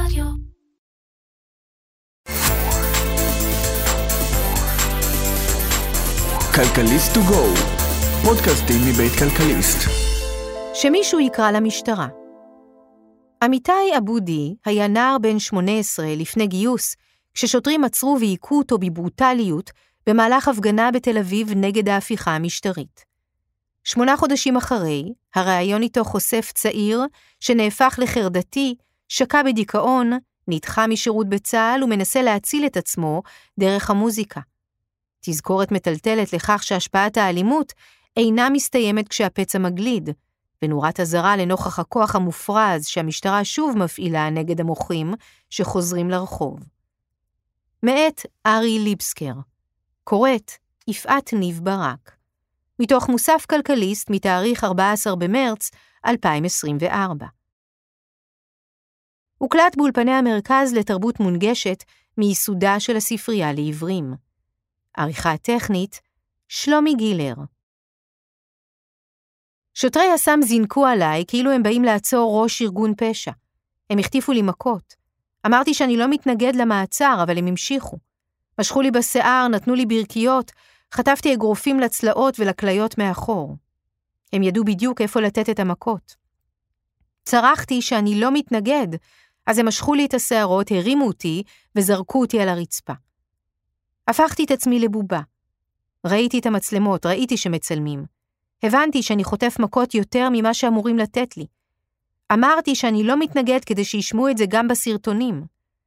רדיו. כלכליסט טו גו, פודקאסטים מבית כלכליסט. שמישהו יקרא למשטרה. אמיתי עבודי היה נער בן 18 לפני גיוס, כששוטרים עצרו והיכו אותו בברוטליות במהלך הפגנה בתל אביב נגד ההפיכה המשטרית. 8 חודשים אחרי, הראיון איתו חושף צעיר שנהפך לחרדתי, שקע בדיכאון, נדחה משירות בצה"ל ומנסה להציל את עצמו דרך המוזיקה. תזכורת מטלטלת לכך שהשפעת האלימות אינה מסתיימת כשהפצע מגליד, ונורת הזרה לנוכח הכוח המופרז שהמשטרה שוב מפעילה נגד המוחים שחוזרים לרחוב. מאת ארי ליבסקר, קוראת יפעת ניב ברק, מתוך מוסף כלכליסט מתאריך 14 במרץ 2024. הוקלט באולפני המרכז לתרבות מונגשת מייסודה של הספרייה לעברים. עריכה טכנית, שלומי גילר. שוטרי יס"מ זינקו עליי כאילו הם באים לעצור ראש ארגון פשע. הם החטיפו לי מכות. אמרתי שאני לא מתנגד למעצר, אבל הם המשיכו. משכו לי בשיער, נתנו לי ברכיות, חטפתי אגרופים לצלעות ולכליות מאחור. הם ידעו בדיוק איפה לתת את המכות. צרחתי שאני לא מתנגד, אז הם משכו לי את השערות, הרימו אותי וזרקו אותי על הרצפה. הפכתי את עצמי לבובה. ראיתי את המצלמות, ראיתי שמצלמים. הבנתי שאני חוטף מכות יותר ממה שאמורים לתת לי. אמרתי שאני לא מתנגד כדי שישמעו את זה גם בסרטונים.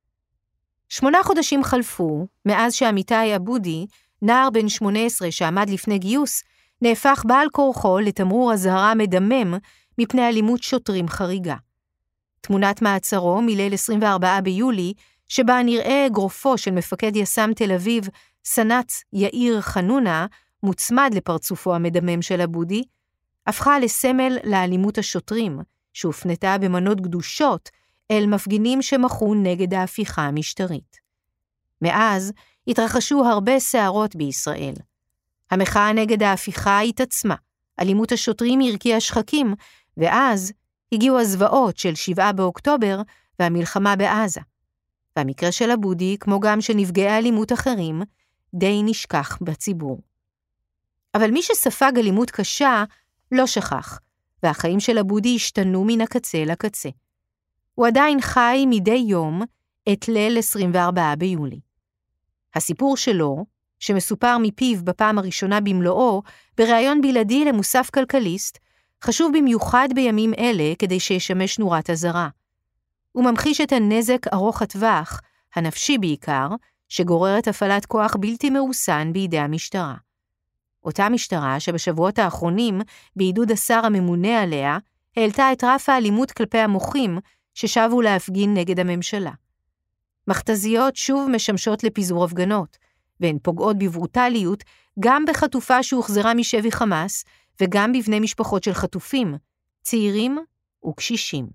8 חודשים חלפו, מאז שאמיתי עבודי, נער בן 18 שעמד לפני גיוס, נהפך בעל כורחו לתמרור אזהרה מדמם מפני אלימות שוטרים חריגה. תמונת מעצרו מליל 24 ביולי, שבה נראה אגרופו של מפקד יס"מ תל אביב, סנ"צ יאיר חנונה, מוצמד לפרצופו המדמם של עבודי, הפכה לסמל לאלימות השוטרים, שהופנתה במנות גדושות אל מפגינים שמחו נגד ההפיכה המשטרית. מאז התרחשו הרבה סערות בישראל. המחאה נגד ההפיכה התעצמה, אלימות השוטרים הרקיעה שחקים, ואז הגיעו הזוועות של 7 באוקטובר והמלחמה בעזה. והמקרה של עבודי, כמו גם של נפגעי אלימות אחרים, די נשכח בציבור. אבל מי שספג אלימות קשה לא שכח, והחיים של עבודי השתנו מן הקצה לקצה. הוא עדיין חי מדי יום את ליל 24 ביולי. הסיפור שלו, שמסופר מפיו בפעם הראשונה במלואו, בראיון בלעדי למוסף כלכליסט, חשוב במיוחד בימים אלה כדי שישמש נורת הזרה. הוא ממחיש את הנזק ארוך הטווח, הנפשי בעיקר, שגוררת הפעלת כוח בלתי מרוסן בידי המשטרה. אותה משטרה שבשבועות האחרונים, בעידוד השר הממונה עליה, העלתה את רף האלימות כלפי המוחים ששבו להפגין נגד הממשלה. מכתזיות שוב משמשות לפיזור הפגנות, והן פוגעות בברוטליות גם בחטופה שהוחזרה משבי חמאס, וגם בבני משפחות של חטופים, צעירים וקשישים.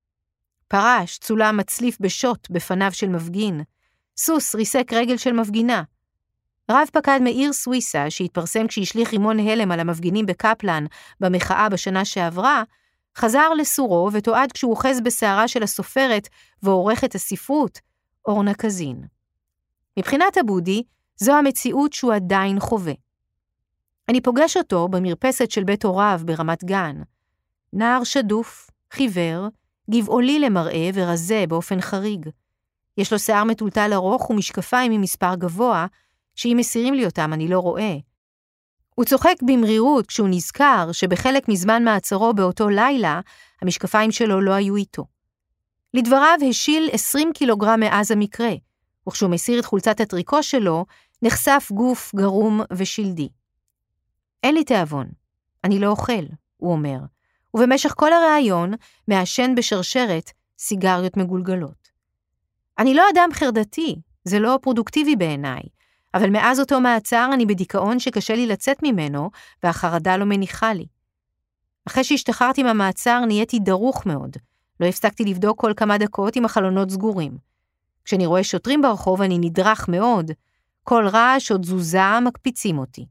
פרש צולם מצליף בשוט בפניו של מפגין, סוס ריסק רגל של מפגינה. רב פקד מאיר סוויסה, שהתפרסם כשהשליך רימון הלם על המפגינים בקפלן במחאה בשנה שעברה, חזר לסורו ותועד כשהוא אוחז בשערה של הסופרת ועורכת הספרות, אורנה קזין. מבחינת עבודי, זו המציאות שהוא עדיין חווה. אני פוגש אותו במרפסת של בית הוריו ברמת גן. נער שדוף, חיוור, גבעולי למראה ורזה באופן חריג. יש לו שיער מטולטל ארוך ומשקפיים ממספר גבוה, שאם מסירים לי אותם אני לא רואה. הוא צוחק במרירות כשהוא נזכר שבחלק מזמן מעצרו באותו לילה, המשקפיים שלו לא היו איתו. לדבריו השיל 20 קילוגרם מאז המקרה, וכשהוא מסיר את חולצת הטריקו שלו, נחשף גוף גרום ושלדי. אין לי תיאבון, אני לא אוכל, הוא אומר, ובמשך כל הראיון מעשן בשרשרת סיגריות מגולגלות. אני לא אדם חרדתי, זה לא פרודוקטיבי בעיניי, אבל מאז אותו מעצר אני בדיכאון שקשה לי לצאת ממנו, והחרדה לא מניחה לי. אחרי שהשתחררתי מהמעצר נהייתי דרוך מאוד, לא הפסקתי לבדוק כל כמה דקות עם החלונות סגורים. כשאני רואה שוטרים ברחוב אני נדרך מאוד, כל רעש או תזוזה מקפיצים אותי.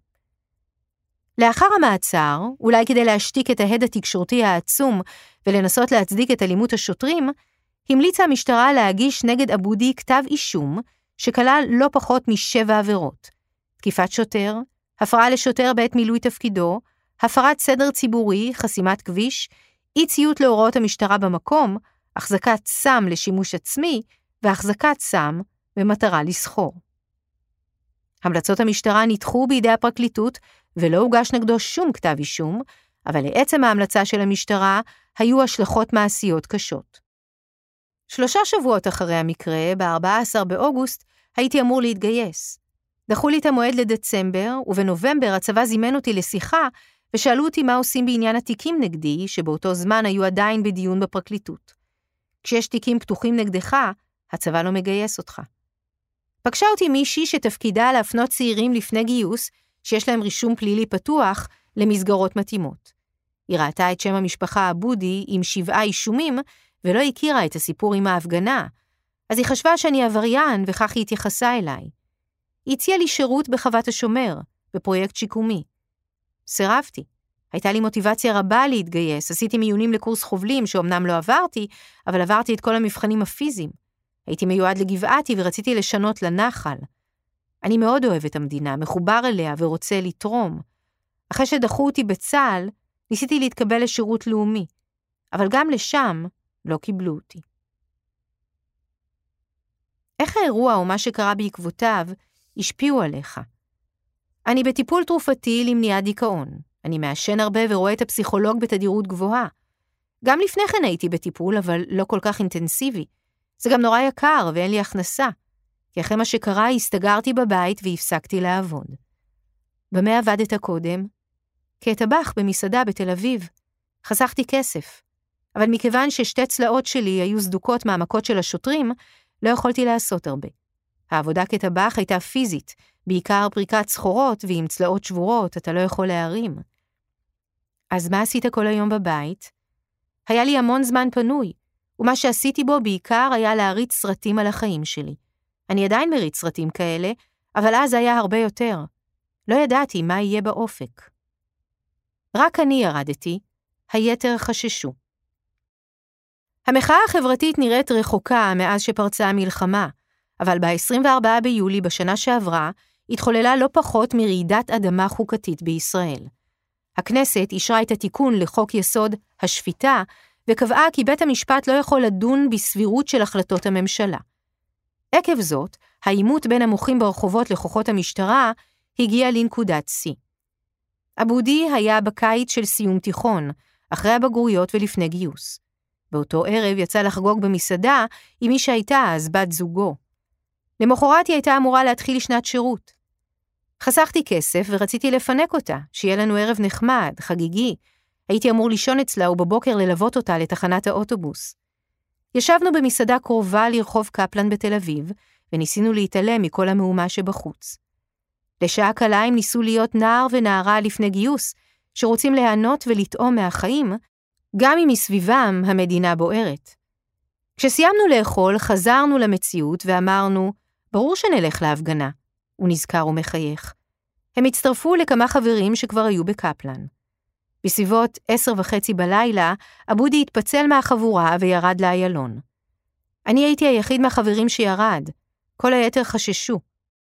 לאחר המעצר, אולי כדי להשתיק את ההד התקשורתי העצום ולנסות להצדיק את אלימות השוטרים, המליצה המשטרה להגיש נגד אבודי כתב אישום שכלל לא פחות מ7 עבירות. תקיפת שוטר, הפרעה לשוטר בעת מילוי תפקידו, הפרת סדר ציבורי, חסימת כביש, אי ציות להוראות המשטרה במקום, החזקת סם לשימוש עצמי והחזקת סם במטרה לסחור. המלצות המשטרה נדחו בידי הפרקליטות ולא הוגש נגדו שום כתב אישום, אבל לעצם ההמלצה של המשטרה היו השלכות מעשיות קשות. 3 שבועות אחרי המקרה, ב-14 באוגוסט, הייתי אמור להתגייס. דחו לי את המועד לדצמבר, ובנובמבר הצבא זימן אותי לשיחה, ושאלו אותי מה עושים בעניין התיקים נגדי, שבאותו זמן היו עדיין בדיון בפרקליטות. כשיש תיקים פתוחים נגדך, הצבא לא מגייס אותך. פגשה אותי מישהי שתפקידה להפנות צעירים לפני גיוס, שיש להם רישום פלילי פתוח, למסגרות מתאימות. היא ראתה את שם המשפחה אבודי עם 7 אישומים, ולא הכירה את הסיפור עם ההפגנה, אז היא חשבה שאני עבריין, וכך היא התייחסה אליי. היא הציעה לי שירות בחוות השומר, בפרויקט שיקומי. סירבתי. הייתה לי מוטיבציה רבה להתגייס, עשיתי מיונים לקורס חובלים שאומנם לא עברתי, אבל עברתי את כל המבחנים הפיזיים. הייתי מיועד לגבעתי ורציתי לשנות לנחל. אני מאוד אוהב את המדינה, מחובר אליה ורוצה לתרום. אחרי שדחו אותי בצה"ל, ניסיתי להתקבל לשירות לאומי, אבל גם לשם לא קיבלו אותי. איך האירוע או מה שקרה בעקבותיו השפיעו עליך? אני בטיפול תרופתי למניעת דיכאון. אני מעשן הרבה ורואה את הפסיכולוג בתדירות גבוהה. גם לפני כן הייתי בטיפול, אבל לא כל כך אינטנסיבי. זה גם נורא יקר ואין לי הכנסה. כי אחרי מה שקרה, הסתגרתי בבית והפסקתי לעבוד. במה עבדת קודם? כטבח במסעדה בתל אביב. חסכתי כסף. אבל מכיוון ששתי צלעות שלי היו סדוקות מהמכות של השוטרים, לא יכולתי לעשות הרבה. העבודה כטבח הייתה פיזית, בעיקר פריקת סחורות, ועם צלעות שבורות אתה לא יכול להרים. אז מה עשית כל היום בבית? היה לי המון זמן פנוי, ומה שעשיתי בו בעיקר היה להריץ סרטים על החיים שלי. אני עדיין מריץ סרטים כאלה, אבל אז היה הרבה יותר. לא ידעתי מה יהיה באופק. רק אני ירדתי, היתר חששו. המחאה החברתית נראית רחוקה מאז שפרצה המלחמה, אבל ב-24 ביולי בשנה שעברה, התחוללה לא פחות מרעידת אדמה חוקתית בישראל. הכנסת אישרה את התיקון לחוק יסוד השפיטה, וקבעה כי בית המשפט לא יכול לדון בסבירות של החלטות הממשלה. עקב זאת, העימות בין המוחים ברחובות לכוחות המשטרה הגיע לנקודת שיא. אבודי היה בקיץ של סיום תיכון, אחרי הבגרויות ולפני גיוס. באותו ערב יצא לחגוג במסעדה עם מי שהייתה אז בת זוגו. למחרת היא הייתה אמורה להתחיל שנת שירות. חסכתי כסף ורציתי לפנק אותה, שיהיה לנו ערב נחמד, חגיגי. הייתי אמור לישון אצלה ובבוקר ללוות אותה לתחנת האוטובוס. ישבנו במסעדה קרובה לרחוב קפלן בתל אביב, וניסינו להתעלם מכל המהומה שבחוץ. לשעה קלה הם ניסו להיות נער ונערה לפני גיוס, שרוצים להיענות ולטעום מהחיים, גם אם מסביבם המדינה בוערת. כשסיימנו לאכול, חזרנו למציאות ואמרנו, ברור שנלך להפגנה. הוא נזכר ומחייך. הם הצטרפו לכמה חברים שכבר היו בקפלן. בסביבות 10:30 בלילה, אבודי התפצל מהחבורה וירד לאיילון. אני הייתי היחיד מהחברים שירד, כל היתר חששו.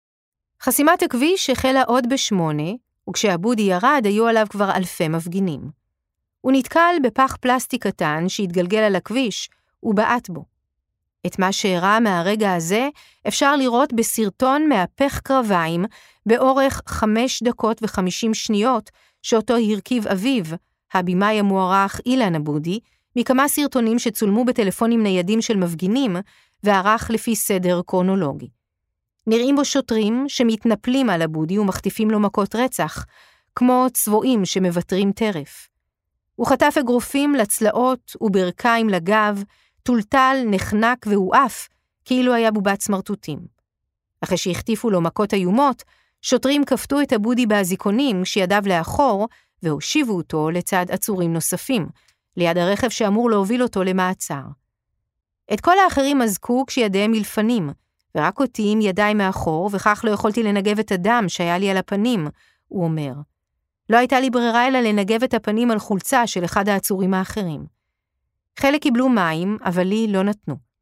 חסימת הכביש החלה עוד ב8, וכשאבודי ירד היו עליו כבר אלפי מפגינים. הוא נתקל בפח פלסטיק קטן שהתגלגל על הכביש ובעט בו. את מה שהראה מהרגע הזה אפשר לראות בסרטון מהפך קרביים באורך 5 דקות ו50 שניות שאותו הרכיב אביו, הבימאי המוערך אילן אבודי, מכמה סרטונים שצולמו בטלפונים ניידים של מפגינים וערך לפי סדר קרונולוגי. נראים בו שוטרים שמתנפלים על אבודי ומחטיפים לו מכות רצח, כמו צבועים שמוותרים טרף. הוא חטף אגרופים לצלעות וברכיים לגב, טולטל, נחנק והועף, כאילו היה בובת סמרטוטים. אחרי שהחטיפו לו מכות איומות, שוטרים כפתו את אבודי באזיקונים כשידיו לאחור, והושיבו אותו לצד עצורים נוספים, ליד הרכב שאמור להוביל אותו למעצר. את כל האחרים עזקו כשידיהם מלפנים, ורק אותי עם ידיי מאחור, וכך לא יכולתי לנגב את הדם שהיה לי על הפנים, הוא אומר. לא הייתה לי ברירה אלא לנגב את הפנים על חולצה של אחד העצורים האחרים. חלק קיבלו מים, אבל לי לא נתנו.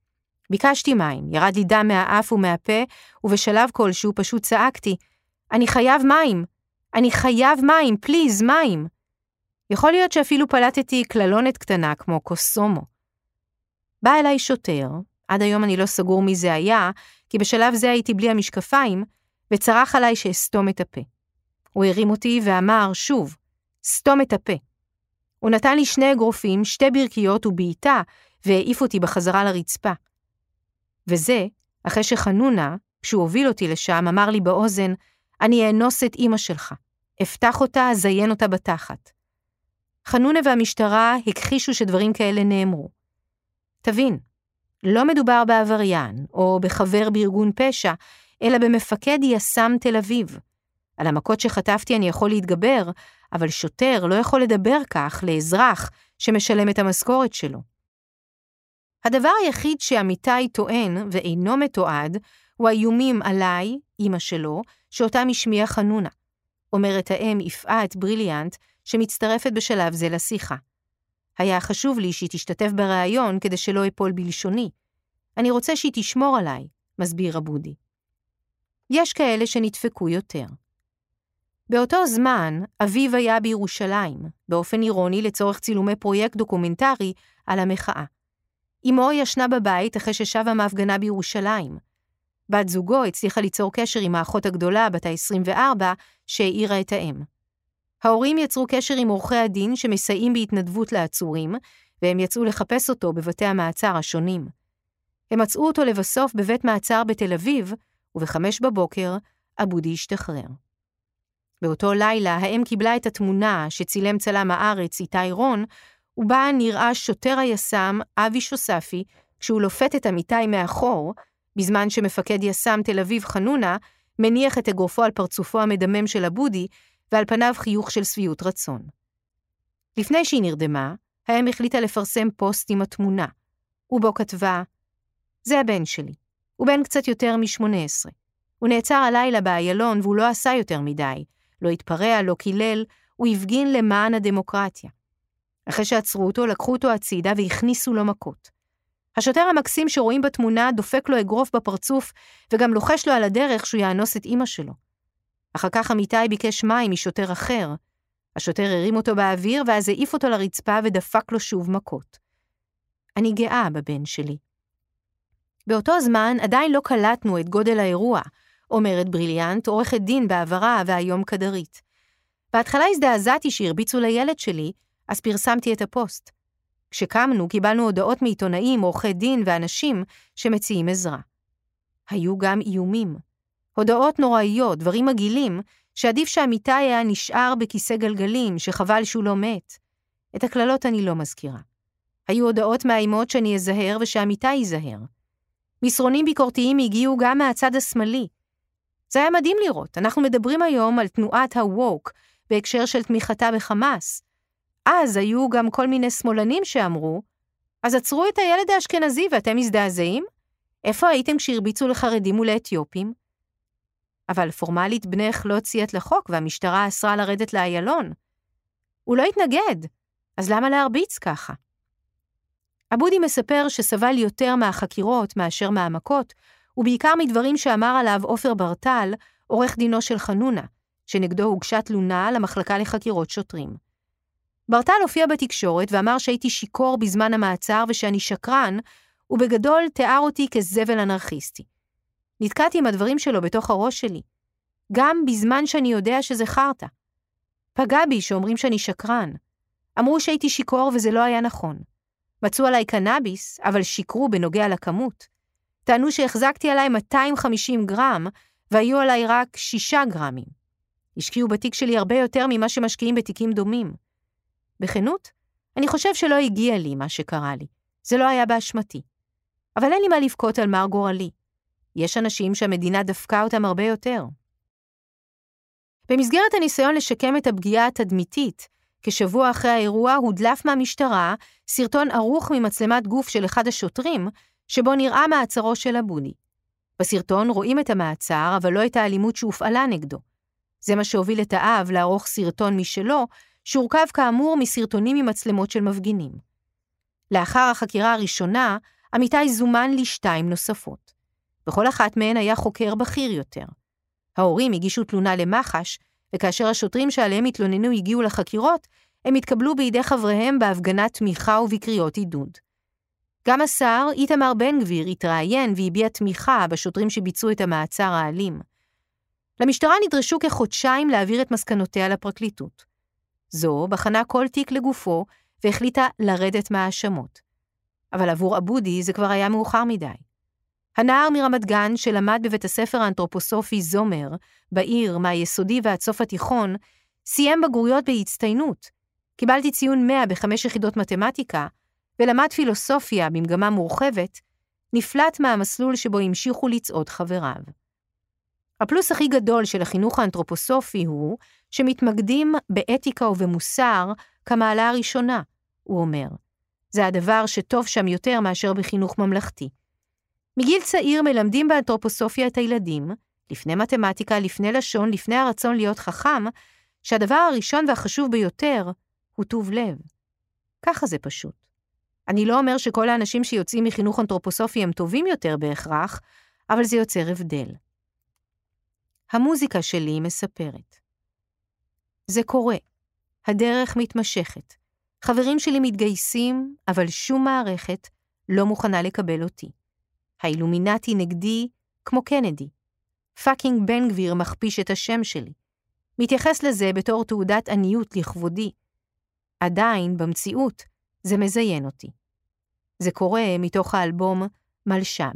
ביקשתי מים, ירד לי דם מהאף ומהפה, ובשלב כלשהו פשוט צעקתי, אני חייב מים! אני חייב מים! פליז, מים! יכול להיות שאפילו פלטתי כללונת קטנה כמו קוסומו. בא אליי שוטר, עד היום אני לא סגור מי זה היה, כי בשלב זה הייתי בלי המשקפיים, וצרח עליי שאסתום את הפה. הוא הרים אותי ואמר שוב, סתום את הפה. הוא נתן לי 2 אגרופים, 2 ברכיות ובעיטה, והעיף אותי בחזרה לרצפה. וזה, אחרי שחנונה, כשהוא הוביל אותי לשם, אמר לי באוזן, אני אאנוס את אמא שלך. אפתח אותה, זיין אותה בתחת. חנונה והמשטרה הכחישו שדברים כאלה נאמרו. תבין, לא מדובר בעבריין או בחבר בארגון פשע, אלא במפקד יס"מ תל אביב. על המכות שחטפתי אני יכול להתגבר, אבל שוטר לא יכול לדבר כך לאזרח שמשלם את המשכורת שלו. הדבר היחיד שעמיתי טוען ואינו מתועד, הוא האיומים עליי, אמא שלו, שאותם השמיע חנונה. אומרת האם יפעת בריליאנט, שמצטרפת בשלב זה לשיחה. היה חשוב לי שהיא תשתתף בראיון כדי שלא אפול בלשוני. אני רוצה שהיא תשמור עליי, מסביר אבודי. יש כאלה שנדפקו יותר. באותו זמן, אביו היה בירושלים, באופן אירוני לצורך צילומי פרויקט דוקומנטרי על המחאה. אמו ישנה בבית אחרי ששבה מהפגנה בירושלים. בת זוגו הצליחה ליצור קשר עם האחות הגדולה, בת ה-24, שהעירה את האם. ההורים יצרו קשר עם עורכי הדין שמסייעים בהתנדבות לעצורים, והם יצאו לחפש אותו בבתי המעצר השונים. הם מצאו אותו לבסוף בבית מעצר בתל אביב, וב-5:00 אבודי השתחרר. באותו לילה האם קיבלה את התמונה שצילם צלם הארץ איתי רון, ובה נראה שוטר היס"מ אבי שוספי, כשהוא לופת את עמיתי מאחור, בזמן שמפקד יס"מ תל אביב חנונה, מניח את אגרופו על פרצופו המדמם של אבודי, ועל פניו חיוך של שביעות רצון. לפני שהיא נרדמה, האם החליטה לפרסם פוסט עם התמונה, ובו כתבה, זה הבן שלי, הוא בן קצת יותר מ-18. הוא נעצר הלילה באיילון והוא לא עשה יותר מדי, לא התפרע, לא קילל, הוא הפגין למען הדמוקרטיה. אחרי שעצרו אותו, לקחו אותו הצידה והכניסו לו מכות. השוטר המקסים שרואים בתמונה דופק לו אגרוף בפרצוף, וגם לוחש לו על הדרך שהוא יאנוס את אמא שלו. אחר כך עמיתי ביקש מים משוטר אחר. השוטר הרים אותו באוויר, ואז העיף אותו לרצפה ודפק לו שוב מכות. אני גאה בבן שלי. באותו זמן עדיין לא קלטנו את גודל האירוע, אומרת בריליאנט, עורכת דין בעברה והיום קדרית. בהתחלה הזדעזעתי שהרביצו לילד שלי, אז פרסמתי את הפוסט. כשקמנו קיבלנו הודעות מעיתונאים, עורכי דין ואנשים שמציעים עזרה. היו גם איומים. הודעות נוראיות, דברים מגעילים, שעדיף שעמיתי היה נשאר בכיסא גלגלים, שחבל שהוא לא מת. את הכללות אני לא מזכירה. היו הודעות מאיימות שאני אזהר ושעמיתי יזהר. מסרונים ביקורתיים הגיעו גם מהצד השמאלי. זה היה מדהים לראות. אנחנו מדברים היום על תנועת הווק, בהקשר של תמיכתה בחמאס. אז היו גם כל מיני שמאלנים שאמרו, אז עצרו את הילד האשכנזי ואתם מזדעזעים? איפה הייתם כשהרביצו לחרדים ולאתיופים? אבל פורמלית בנך לא ציית לחוק והמשטרה אסרה לרדת לאיילון. הוא לא התנגד, אז למה להרביץ ככה? אבודי מספר שסבל יותר מהחקירות מאשר מהמכות, ובעיקר מדברים שאמר עליו עופר ברטל, עורך דינו של חנונה, שנגדו הוגשה תלונה למחלקה לחקירות שוטרים. ברטל הופיע בתקשורת ואמר שהייתי שיקור בזמן המעצר ושאני שקרן, ובגדול תיאר אותי כזבל אנרכיסטי. נתקעתי עם הדברים שלו בתוך הראש שלי, גם בזמן שאני יודע שזה חרטה. פגע בי שאומרים שאני שקרן. אמרו שהייתי שיקור וזה לא היה נכון. מצאו עליי קנאביס, אבל שיקרו בנוגע לכמות. טענו שהחזקתי עליי 250 גרם, והיו עליי רק 6 גרמים. השקיעו בתיק שלי הרבה יותר ממה שמשקיעים בתיקים דומים. בכנות, אני חושב שלא הגיע לי מה שקרה לי. זה לא היה באשמתי. אבל אין לי מה לבכות על מר גורלי. יש אנשים שהמדינה דפקה אותם הרבה יותר. במסגרת הניסיון לשקם את הפגיעה התדמיתית, כשבוע אחרי האירוע הודלף מהמשטרה סרטון ערוך ממצלמת גוף של אחד השוטרים, שבו נראה מעצרו של אבודי. בסרטון רואים את המעצר, אבל לא את האלימות שהופעלה נגדו. זה מה שהוביל את האב לערוך סרטון משלו, שהורכב כאמור מסרטונים ממצלמות של מפגינים. לאחר החקירה הראשונה, אמיתי זומן לי 2 נוספות. בכל אחת מהן היה חוקר בכיר יותר. ההורים הגישו תלונה למח"ש, וכאשר השוטרים שעליהם התלוננו הגיעו לחקירות, הם התקבלו בידי חבריהם בהפגנת תמיכה ובקריאות עידוד. גם השר איתמר בן גביר התראיין והביע תמיכה בשוטרים שביצעו את המעצר האלים. למשטרה נדרשו כחודשיים להעביר את מסקנותיה לפרקליטות. זו בחנה כל תיק לגופו והחליטה לרדת מהאשמות. אבל עבור אבודי זה כבר היה מאוחר מדי. הנער מרמת גן שלמד בבית הספר האנתרופוסופי זומר, בעיר מהיסודי ועד סוף התיכון, סיים בגרויות בהצטיינות. קיבלתי ציון 100 ב5 יחידות מתמטיקה, ולמד פילוסופיה במגמה מורחבת, נפלט מהמסלול שבו המשיכו לצעוד חבריו. הפלוס הכי גדול של החינוך האנתרופוסופי הוא שמתמקדים באתיקה ובמוסר כמעלה הראשונה, הוא אומר. זה הדבר שטוב שם יותר מאשר בחינוך ממלכתי. מגיל צעיר מלמדים באנתרופוסופיה את הילדים, לפני מתמטיקה, לפני לשון, לפני הרצון להיות חכם, שהדבר הראשון והחשוב ביותר הוא טוב לב. ככה זה פשוט. אני לא אומר שכל האנשים שיוצאים מחינוך אנתרופוסופי הם טובים יותר בהכרח, אבל זה יוצר הבדל. המוזיקה שלי מספרת. זה קורה. הדרך מתמשכת. חברים שלי מתגייסים, אבל שום מערכת לא מוכנה לקבל אותי. האילומינטי נגדי כמו קנדי. פאקינג בן גביר מכפיש את השם שלי. מתייחס לזה בתור תעודת עניות לכבודי. עדיין, במציאות, זה מזיין אותי. זה קורה מתוך האלבום מלשב.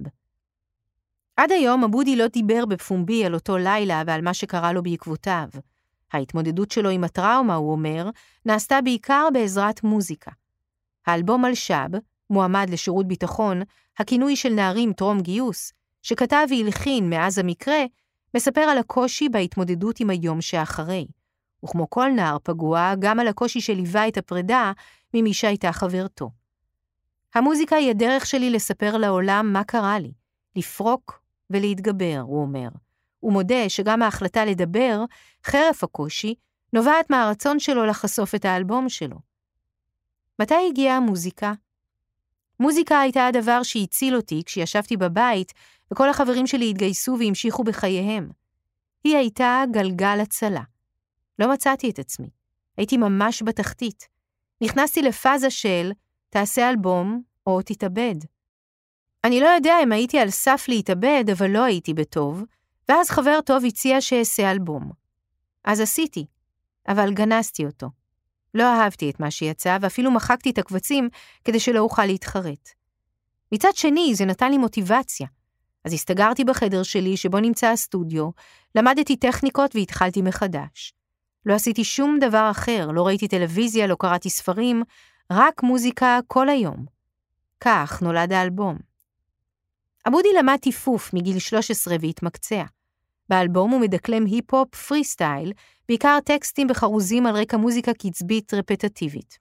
עד היום אבודי לא דיבר בפומבי על אותו לילה ועל מה שקרה לו בעקבותיו. ההתמודדות שלו עם הטראומה, הוא אומר, נעשתה בעיקר בעזרת מוזיקה. האלבום מלשב, מועמד לשירות ביטחון, הכינוי של נערים טרום גיוס, שכתב והלחין מאז המקרה, מספר על הקושי בהתמודדות עם היום שאחרי. וכמו כל נער פגוע, גם על הקושי שליווה את הפרידה ממי שהייתה חברתו. המוזיקה היא הדרך שלי לספר לעולם מה קרה לי, לפרוק ולהתגבר, הוא אומר. הוא מודה שגם ההחלטה לדבר, חרף הקושי, נובעת מהרצון שלו לחשוף את האלבום שלו. מתי הגיעה המוזיקה? מוזיקה הייתה הדבר שהציל אותי כשישבתי בבית, וכל החברים שלי התגייסו והמשיכו בחייהם. היא הייתה גלגל הצלה. לא מצאתי את עצמי. הייתי ממש בתחתית. נכנסתי לפאזה של תעשה אלבום או תתאבד. אני לא יודע אם הייתי על סף להתאבד, אבל לא הייתי בטוב, ואז חבר טוב הציע שאעשה אלבום. אז עשיתי, אבל גנסתי אותו. לא אהבתי את מה שיצא, ואפילו מחקתי את הקבצים כדי שלא אוכל להתחרט. מצד שני, זה נתן לי מוטיבציה. אז הסתגרתי בחדר שלי שבו נמצא הסטודיו, למדתי טכניקות והתחלתי מחדש. לא עשיתי שום דבר אחר, לא ראיתי טלוויזיה, לא קראתי ספרים, רק מוזיקה כל היום. כך נולד האלבום. אבודי למד טיפוף מגיל 13 והתמקצע. באלבום הוא מדקלם היפ-הופ פרי סטייל, בעיקר טקסטים בחרוזים על רקע מוזיקה קצבית רפטטיבית.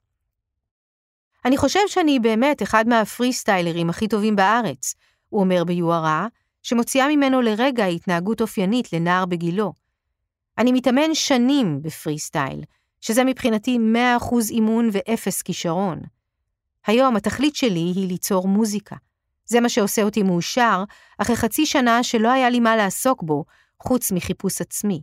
אני חושב שאני באמת אחד מהפרי סטיילרים הכי טובים בארץ, הוא אומר ביוהרה, שמוציאה ממנו לרגע התנהגות אופיינית לנער בגילו. אני מתאמן שנים בפרי סטייל, שזה מבחינתי 100% אימון ואפס כישרון. היום התכלית שלי היא ליצור מוזיקה. זה מה שעושה אותי מאושר, אחרי חצי שנה שלא היה לי מה לעסוק בו, חוץ מחיפוש עצמי.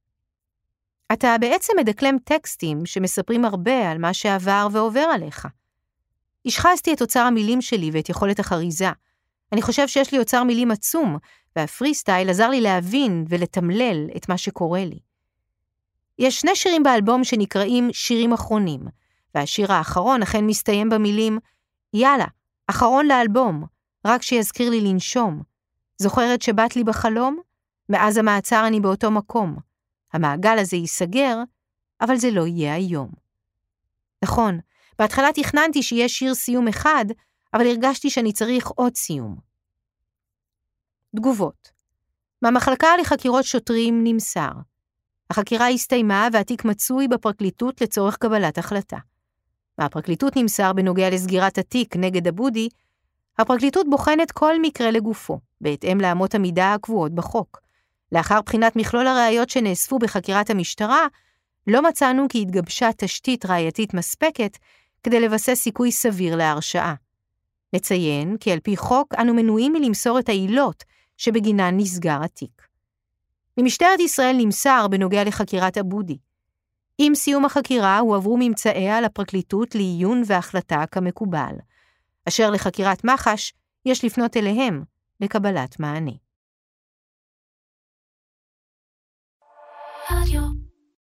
אתה בעצם מדקלם טקסטים שמספרים הרבה על מה שעבר ועובר עליך. השחזתי את אוצר המילים שלי ואת יכולת החריזה. אני חושב שיש לי אוצר מילים עצום, והפרי סטייל עזר לי להבין ולתמלל את מה שקורה לי. יש 2 שירים באלבום שנקראים שירים אחרונים, והשיר האחרון אכן מסתיים במילים, יאללה, אחרון לאלבום, רק שיזכיר לי לנשום. זוכרת שבאת לי בחלום? מאז המעצר אני באותו מקום. המעגל הזה ייסגר, אבל זה לא יהיה היום. נכון, בהתחלה תכננתי שיהיה שיר סיום אחד, אבל הרגשתי שאני צריך עוד סיום. תגובות. מהמחלקה לחקירות שוטרים נמסר. החקירה הסתיימה והתיק מצוי בפרקליטות לצורך קבלת החלטה. מהפרקליטות נמסר בנוגע לסגירת התיק נגד אבודי, הפרקליטות בוחנת כל מקרה לגופו, בהתאם לאמות המידה הקבועות בחוק. לאחר בחינת מכלול הראיות שנאספו בחקירת המשטרה, לא מצאנו כי התגבשה תשתית ראייתית מספקת כדי לבסס סיכוי סביר להרשעה. נציין כי על פי חוק אנו מנועים מלמסור את העילות שבגינן נסגר התיק. ממשטרת ישראל נמסר בנוגע לחקירת אבודי. עם סיום החקירה הועברו ממצאיה לפרקליטות לעיון והחלטה כמקובל, אשר לחקירת מח"ש יש לפנות אליהם לקבלת מענה. רדיו